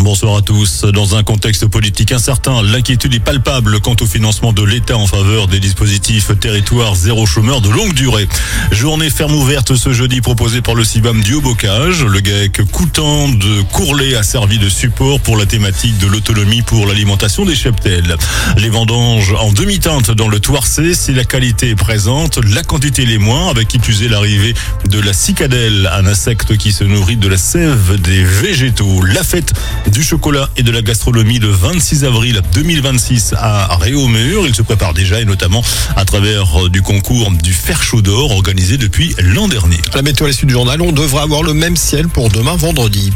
Bonsoir à tous. Dans un contexte politique incertain, l'inquiétude est palpable quant au financement de l'État en faveur des dispositifs territoire zéro chômeur de longue durée. Journée ferme ouverte ce jeudi proposée par le CIVAM du Haut-Bocage. Le GAEC Coutan de Courlet a servi de support pour la thématique de l'autonomie pour l'alimentation des cheptels. Les vendanges en demi-teinte dans le Thouarcé. Si la qualité est présente, la quantité l'est moins, avec qui plus est l'arrivée de la cicadelle, un insecte qui se nourrit de la sève des végétaux. La fête du chocolat et de la gastronomie le 26 avril 2026 à Réaumur. Il se prépare déjà et notamment à travers du concours du Fer Chaud d'Or organisé depuis l'an dernier. La météo à l'issue du journal, on devrait avoir le même ciel pour demain vendredi.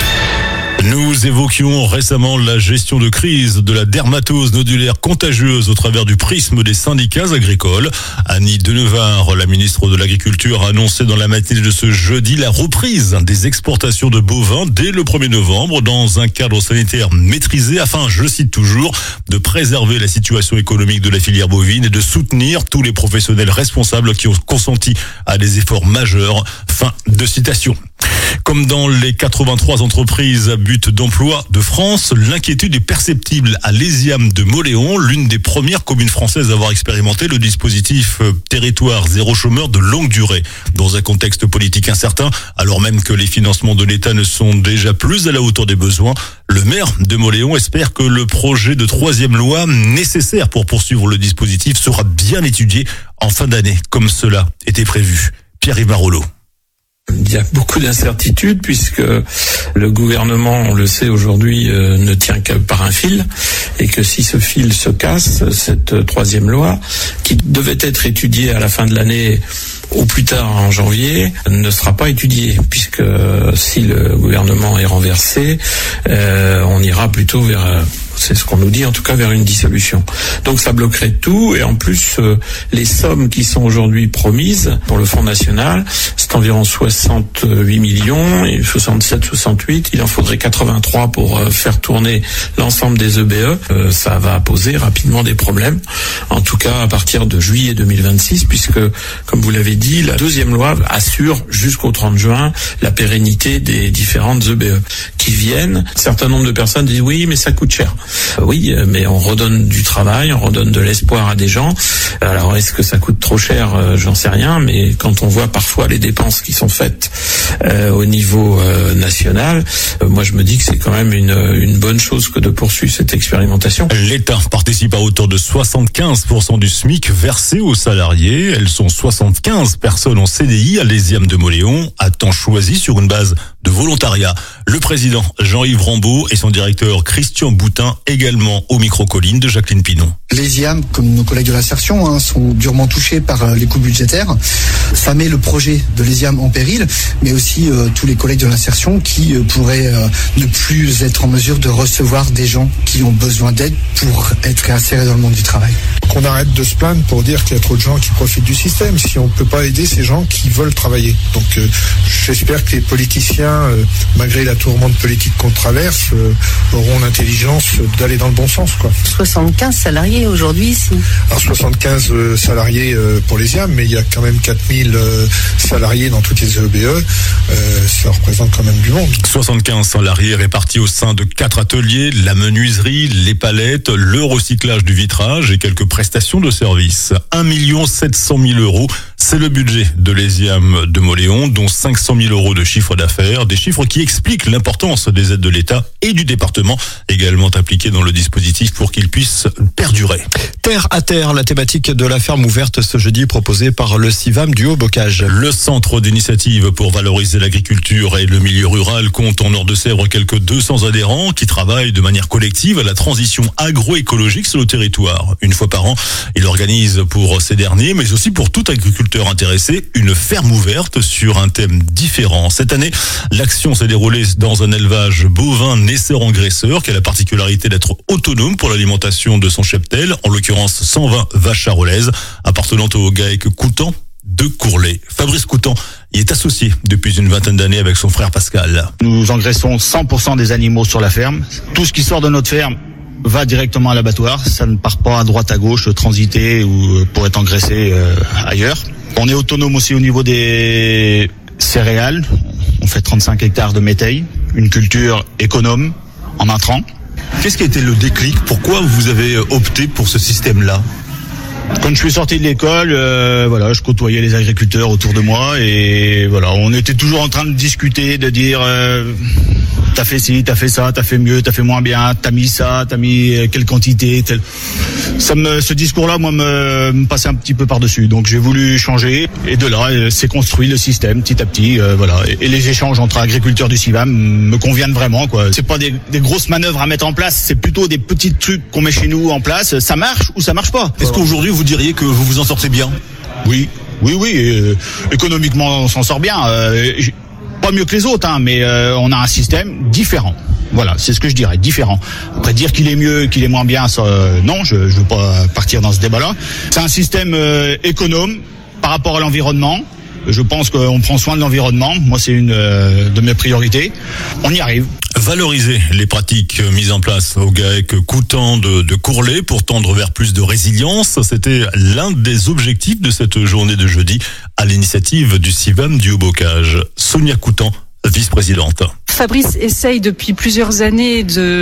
Nous évoquions récemment la gestion de crise de la dermatose nodulaire contagieuse au travers du prisme des syndicats agricoles. Annie Denevard, la ministre de l'Agriculture, a annoncé dans la matinée de ce jeudi la reprise des exportations de bovins dès le 1er novembre dans un cadre sanitaire maîtrisé afin, je cite toujours, de préserver la situation économique de la filière bovine et de soutenir tous les professionnels responsables qui ont consenti à des efforts majeurs. Fin de citation. Comme dans les 83 entreprises à but d'emploi de France, l'inquiétude est perceptible à l'Esiam de Mauléon, l'une des premières communes françaises à avoir expérimenté le dispositif territoire zéro chômeur de longue durée. Dans un contexte politique incertain, alors même que les financements de l'État ne sont déjà plus à la hauteur des besoins, le maire de Mauléon espère que le projet de 3e loi nécessaire pour poursuivre le dispositif sera bien étudié en fin d'année, comme cela était prévu. Pierre-Yves Marolleau. Il y a beaucoup d'incertitudes puisque le gouvernement, on le sait aujourd'hui, ne tient que par un fil et que si ce fil se casse, cette 3e loi, qui devait être étudiée à la fin de l'année au plus tard en janvier, ne sera pas étudiée puisque si le gouvernement est renversé, on ira plutôt vers... C'est ce qu'on nous dit, en tout cas, vers une dissolution. Donc ça bloquerait tout, et en plus, les sommes qui sont aujourd'hui promises pour le Fonds national, c'est environ 68 millions, et 67, 68, il en faudrait 83 pour faire tourner l'ensemble des EBE. Ça va poser rapidement des problèmes, en tout cas à partir de juillet 2026, puisque, comme vous l'avez dit, la 2e loi assure jusqu'au 30 juin la pérennité des différentes EBE qui viennent. Un certain nombre de personnes disent oui, mais ça coûte cher. Oui, mais on redonne du travail, on redonne de l'espoir à des gens. Alors, est-ce que ça coûte trop cher ? J'en sais rien, mais quand on voit parfois les dépenses qui sont faites au niveau national, moi je me dis que c'est quand même une bonne chose que de poursuivre cette expérimentation. L'État participe à hauteur de 75% du SMIC versé aux salariés. Elles sont 75 personnes en CDI à l'Esiam de Mauléon, à temps choisi sur une base de volontariat. Le président Jean-Yves Rambaud et son directeur Christian Boutin également au micro-colline de Jacqueline Pinon. Les IAM, comme nos collègues de l'insertion, sont durement touchés par les coupes budgétaires. Ça met le projet de l'ESIAM en péril, mais aussi tous les collègues de l'insertion qui pourraient ne plus être en mesure de recevoir des gens qui ont besoin d'aide pour être réinsérés dans le monde du travail. Qu'on arrête de se plaindre pour dire qu'il y a trop de gens qui profitent du système, si on ne peut pas aider ces gens qui veulent travailler. Donc j'espère que les politiciens, malgré la tourmente politique qu'on traverse, auront l'intelligence d'aller dans le bon sens, quoi. 75 salariés aujourd'hui ici. Alors 75 salariés pour les IAM, mais il y a quand même 4000 salariés dans toutes les EBE. Ça représente quand même du monde. 75 salariés répartis au sein de 4 ateliers, la menuiserie, les palettes, le recyclage du vitrage et quelques prestations de services. 1 700 000 euros, c'est le budget de l'ESIAM de Mauléon, dont 500 000 euros de chiffre d'affaires, des chiffres qui expliquent l'importance des aides de l'État et du département, également impliqués dans le dispositif pour qu'ils puissent perdurer. Terre à terre, la thématique de la ferme ouverte ce jeudi proposée par le CIVAM du Haut-Bocage. Le centre d'initiative pour valoriser l'agriculture et le milieu rural compte en Nord-de-Sèvres quelques 200 adhérents qui travaillent de manière collective à la transition agroécologique sur le territoire. Une fois par an, il organise pour ces derniers, mais aussi pour tout agriculteur intéressé, une ferme ouverte sur un thème différent. Cette année, l'action s'est déroulée dans un élevage bovin naisseur-engraisseur qui a la particularité d'être autonome pour l'alimentation de son cheptel, en l'occurrence 120 vaches charolaises appartenant au GAEC Coutan de Courlet. Fabrice Coutan y est associé depuis une vingtaine d'années avec son frère Pascal. Nous engraissons 100% des animaux sur la ferme. Tout ce qui sort de notre ferme va directement à l'abattoir. Ça ne part pas à droite à gauche, transiter ou pour être engraissé ailleurs. On est autonome aussi au niveau des céréales. On fait 35 hectares de métail, une culture économe, en intrants. Qu'est-ce qui a été le déclic? Pourquoi vous avez opté pour ce système-là? Quand je suis sorti de l'école, je côtoyais les agriculteurs autour de moi et voilà, on était toujours en train de discuter, de dire t'as fait ci, t'as fait ça, t'as fait mieux, t'as fait moins bien, t'as mis ça, t'as mis quelle quantité, ce discours-là, moi, me passait un petit peu par-dessus. Donc j'ai voulu changer et de là, c'est construit le système petit à petit, Et les échanges entre agriculteurs du CIVAM me conviennent vraiment, quoi. C'est pas des grosses manœuvres à mettre en place, c'est plutôt des petits trucs qu'on met chez nous en place. Ça marche ou ça marche pas. Est-ce qu'aujourd'hui vous diriez que vous vous en sortez bien? Oui. Économiquement, on s'en sort bien. Pas mieux que les autres, mais on a un système différent. Voilà, c'est ce que je dirais, différent. Après, dire qu'il est mieux, qu'il est moins bien, ça, non, je veux pas partir dans ce débat-là. C'est un système économe par rapport à l'environnement. Je pense qu'on prend soin de l'environnement. Moi, c'est une de mes priorités. On y arrive. Valoriser les pratiques mises en place au GAEC Coutan de Courlay pour tendre vers plus de résilience, c'était l'un des objectifs de cette journée de jeudi à l'initiative du CIVAM du Haut-Bocage. Sonia Coutan, vice-présidente. Fabrice essaye depuis plusieurs années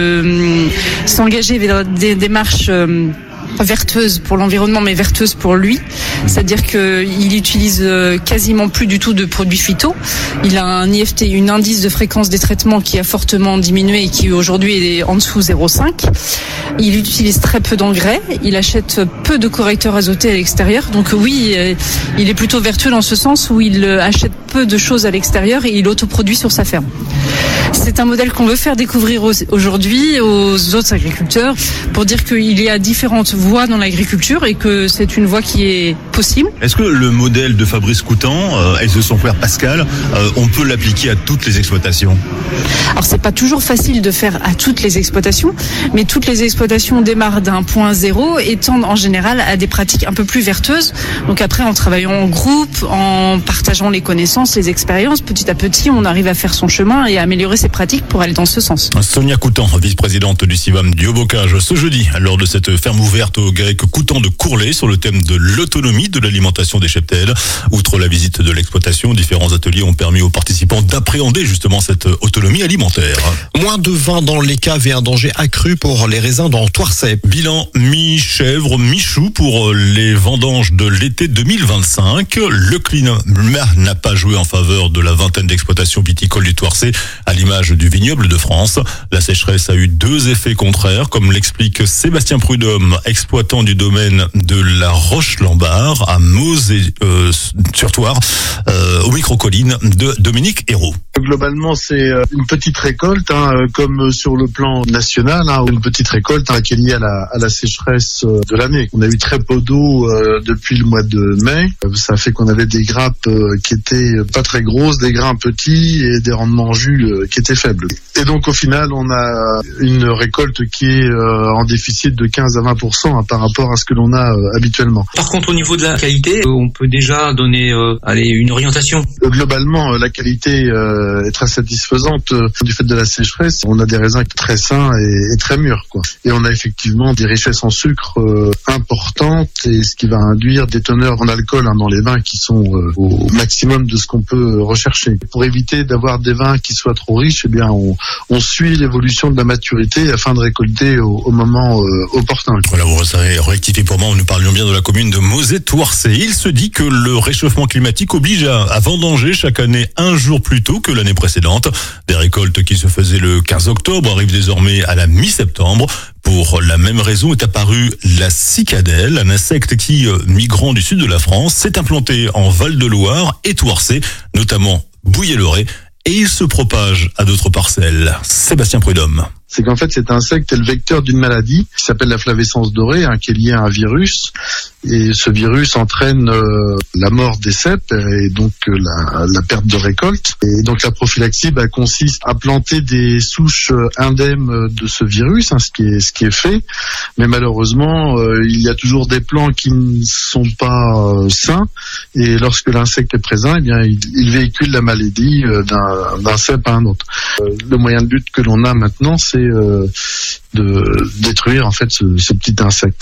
de s'engager vers des démarches vertueuse pour l'environnement mais vertueuse pour lui, c'est-à-dire qu'il utilise quasiment plus du tout de produits phyto. Il a un IFT, une indice de fréquence des traitements qui a fortement diminué et qui aujourd'hui est en dessous 0,5. Il utilise très peu d'engrais, il achète peu de correcteurs azotés à l'extérieur, donc oui, il est plutôt vertueux dans ce sens où il achète peu de choses à l'extérieur et il autoproduit sur sa ferme. C'est un modèle qu'on veut faire découvrir aujourd'hui aux autres agriculteurs pour dire qu'il y a différentes voies dans l'agriculture et que c'est une voie qui est possible. Est-ce que le modèle de Fabrice Coutan et de son frère Pascal, on peut l'appliquer à toutes les exploitations? Alors c'est pas toujours facile de faire à toutes les exploitations, mais toutes les exploitations démarrent d'un point zéro et tendent en général à des pratiques un peu plus vertueuses. Donc après, en travaillant en groupe, en partageant les connaissances, les expériences, petit à petit, on arrive à faire son chemin et à améliorer ses pratiques pour aller dans ce sens. Sonia Coutan, vice-présidente du CIVAM du Haut-Bocage, ce jeudi, lors de cette ferme ouverte au GAEC Coutan de Courlay sur le thème de l'autonomie de l'alimentation des cheptels. Outre la visite de l'exploitation, différents ateliers ont permis aux participants d'appréhender justement cette autonomie alimentaire. Moins de vin dans les caves et un danger accru pour les raisins dans Thouarcey. Bilan mi-chèvre, mi-chou pour les vendanges de l'été 2025. Le climat n'a pas joué en faveur de la vingtaine d'exploitations viticoles du Thouarcey, à l'image du vignoble de France. La sécheresse a eu deux effets contraires, comme l'explique Sébastien Prudhomme, exploitant du domaine de la Roche-Lambard à Mosée-sur-Thouars, au micro-collines de Dominique Hérault. Globalement, c'est une petite récolte, comme sur le plan national, une petite récolte qui est liée à la sécheresse de l'année. On a eu très peu d'eau depuis le mois de mai. Ça fait qu'on avait des grappes qui étaient pas très grosses, des grains petits et des rendements en jus qui étaient faibles. Et donc au final, on a une récolte qui est en déficit de 15 à 20% par rapport à ce que l'on a habituellement. Par contre, au niveau de la qualité, on peut déjà donner une orientation. Globalement, la qualité est très satisfaisante du fait de la sécheresse. On a des raisins très sains et très mûrs, quoi. Et on a effectivement des richesses en sucre importantes, et ce qui va induire des teneurs en alcool dans les vins qui sont au maximum de ce qu'on peut rechercher. Pour éviter d'avoir des vins qui soient trop riches, on suit l'évolution de la maturité afin de récolter au moment opportun. Voilà, vous savez, rectifiez pour moi, nous parlions bien de la commune de Mosée-Thouarcey. Il se dit que le réchauffement climatique oblige à vendanger chaque année un jour plus tôt que l'année précédente. Des récoltes qui se faisaient le 15 octobre arrivent désormais à la mi-septembre. Pour la même raison est apparue la cicadelle, un insecte qui, migrant du sud de la France, s'est implanté en Val-de-Loire et Thouarcey, notamment Bouillé-le-Ré, et il se propage à d'autres parcelles. Sébastien Prudhomme. C'est qu'en fait, cet insecte est le vecteur d'une maladie qui s'appelle la flavescence dorée, qui est liée à un virus. Et ce virus entraîne la mort des cèpes et donc la perte de récolte. Et donc la prophylaxie consiste à planter des souches indemnes de ce virus, ce qui est fait. Mais malheureusement, il y a toujours des plants qui ne sont pas sains. Et lorsque l'insecte est présent, il véhicule la maladie d'un cèpe à un autre. Le moyen de lutte que l'on a maintenant, c'est de détruire en fait ce petit insecte.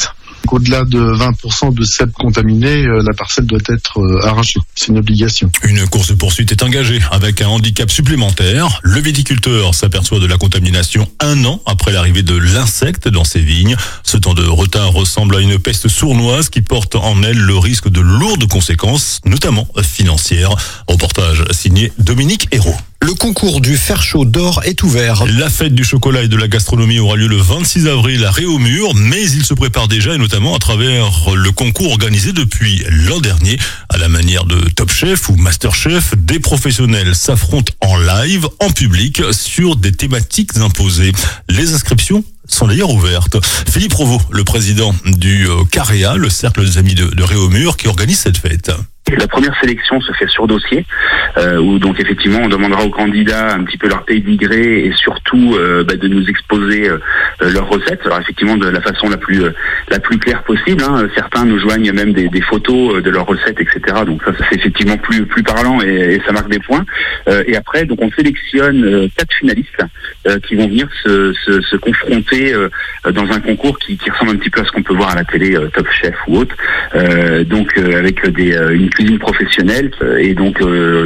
Au-delà de 20% de cèpes contaminés, la parcelle doit être arrachée. C'est une obligation. Une course-poursuite est engagée avec un handicap supplémentaire. Le viticulteur s'aperçoit de la contamination 1 an après l'arrivée de l'insecte dans ses vignes. Ce temps de retard ressemble à une peste sournoise qui porte en elle le risque de lourdes conséquences, notamment financières. Reportage signé Dominique Hérault. Le concours du fer chaud d'or est ouvert. La fête du chocolat et de la gastronomie aura lieu le 26 avril à Réaumur, mais il se prépare déjà et notamment à travers le concours organisé depuis l'an dernier. À la manière de Top Chef ou Master Chef, des professionnels s'affrontent en live, en public, sur des thématiques imposées. Les inscriptions sont d'ailleurs ouvertes. Philippe Provost, le président du CAREA, le Cercle des Amis de Réaumur, qui organise cette fête. La première sélection se fait sur dossier, où donc effectivement on demandera aux candidats un petit peu leur pays d'y et surtout de nous exposer leurs recettes. Alors effectivement de la façon la plus claire possible. Certains nous joignent même des photos de leurs recettes, etc. Donc ça c'est effectivement plus parlant et ça marque des points. Et après donc on sélectionne 4 finalistes qui vont venir se confronter dans un concours qui ressemble un petit peu à ce qu'on peut voir à la télé, Top Chef ou autre. Donc avec une cuisine professionnelle et donc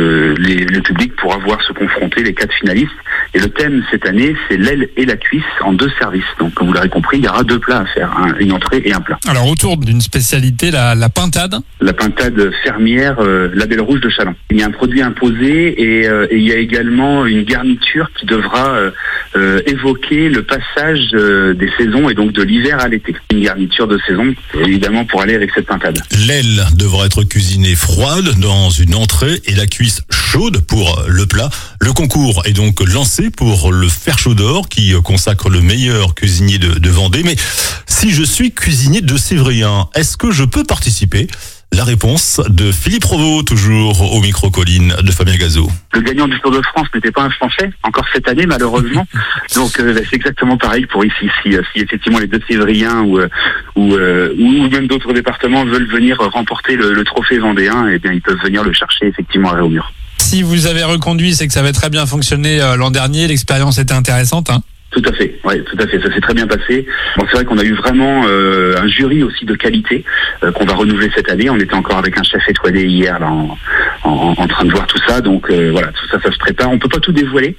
le public pourra voir se confronter les 4 finalistes. Et le thème cette année, c'est l'aile et la cuisse en 2 services. Donc comme vous l'aurez compris, il y aura 2 plats à faire, une entrée et un plat. Alors autour d'une spécialité, la pintade. La pintade fermière, la Belle Rouge de Châlons. Il y a un produit imposé et il y a également une garniture qui devra évoquer le passage des saisons et donc de l'hiver à l'été. Une garniture de saison, évidemment, pour aller avec cette pintade. L'aile devra être cuisinée froide dans une entrée et la cuisse chaude pour le plat. Le concours est donc lancé pour le fer chaud d'or qui consacre le meilleur cuisinier de Vendée. Mais si je suis cuisinier de Sévrien, est-ce que je peux participer ? La réponse de Philippe Provost, toujours au micro Colline de Fabien Gazot. Le gagnant du Tour de France n'était pas un Français, encore cette année malheureusement. Donc c'est exactement pareil pour ici. Si effectivement les 2 Sévriens ou même d'autres départements veulent venir remporter le trophée vendéen, eh bien ils peuvent venir le chercher effectivement à Réaumur. Si vous avez reconduit, c'est que ça avait très bien fonctionné l'an dernier. L'expérience était intéressante, Tout à fait, ouais, tout à fait. Ça s'est très bien passé. Bon, c'est vrai qu'on a eu vraiment un jury aussi de qualité qu'on va renouveler cette année. On était encore avec un chef étoilé hier là, en train de voir tout ça. Donc voilà, tout ça se prépare. On peut pas tout dévoiler,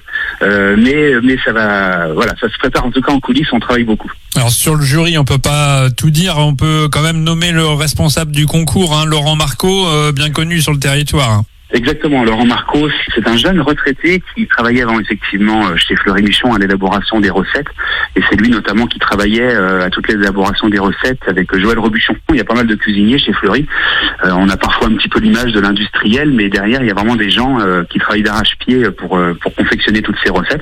mais ça va. Voilà, ça se prépare en tout cas en coulisses. On travaille beaucoup. Alors sur le jury, on peut pas tout dire. On peut quand même nommer le responsable du concours, Laurent Marco, bien connu sur le territoire. Exactement, Laurent Marco, c'est un jeune retraité qui travaillait avant effectivement chez Fleury Michon à l'élaboration des recettes et c'est lui notamment qui travaillait à toutes les élaborations des recettes avec Joël Robuchon. Il y a pas mal de cuisiniers chez Fleury, on a parfois un petit peu l'image de l'industriel mais derrière il y a vraiment des gens qui travaillent d'arrache-pied pour confectionner toutes ces recettes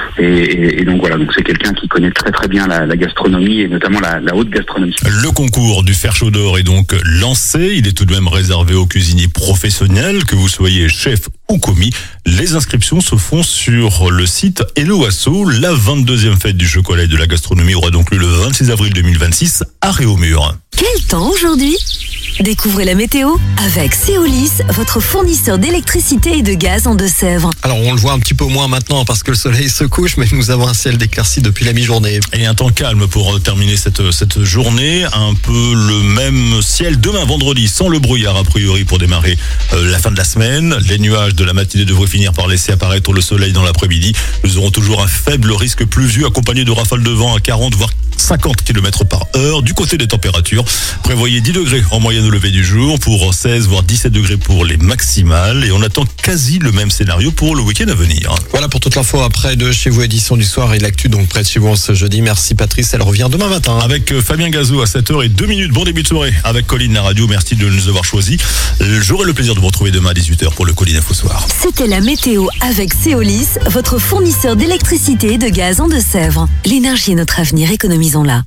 et donc voilà, donc c'est quelqu'un qui connaît très très bien la gastronomie et notamment la haute gastronomie. Le concours du fer chaud d'or est donc lancé, il est tout de même réservé aux cuisiniers professionnels, que vous soyez chef ou commis. Les inscriptions se font sur le site Hello Asso. La 22e fête du chocolat et de la gastronomie aura donc lieu le 26 avril 2026 à Réaumur. Quel temps aujourd'hui ? Découvrez la météo avec Céolis, votre fournisseur d'électricité et de gaz en Deux-Sèvres. Alors on le voit un petit peu moins maintenant parce que le soleil se couche, mais nous avons un ciel d'éclaircies depuis la mi-journée. Et un temps calme pour terminer cette journée. Un peu le même ciel demain vendredi, sans le brouillard a priori pour démarrer la fin de la semaine. Les nuages de la matinée devraient finir par laisser apparaître le soleil dans l'après-midi. Nous aurons toujours un faible risque pluvieux accompagné de rafales de vent à 40 voire 50 km par heure. Du côté des températures, prévoyez 10 degrés en moyenne au lever du jour pour 16 voire 17 degrés pour les maximales et on attend quasi le même scénario pour le week-end à venir. Voilà pour toute l'info après de Chez vous, édition du soir et l'actu donc près de chez vous ce jeudi. Merci Patrice, elle revient demain matin. Avec Fabien Gazot à 7h02. Bon début de soirée avec Colline la radio, merci de nous avoir choisis. J'aurai le plaisir de vous retrouver demain à 18h pour le Colline Info Soir. C'était la météo avec Céolis, votre fournisseur d'électricité et de gaz en Deux-Sèvres. L'énergie est notre avenir, économisons-la.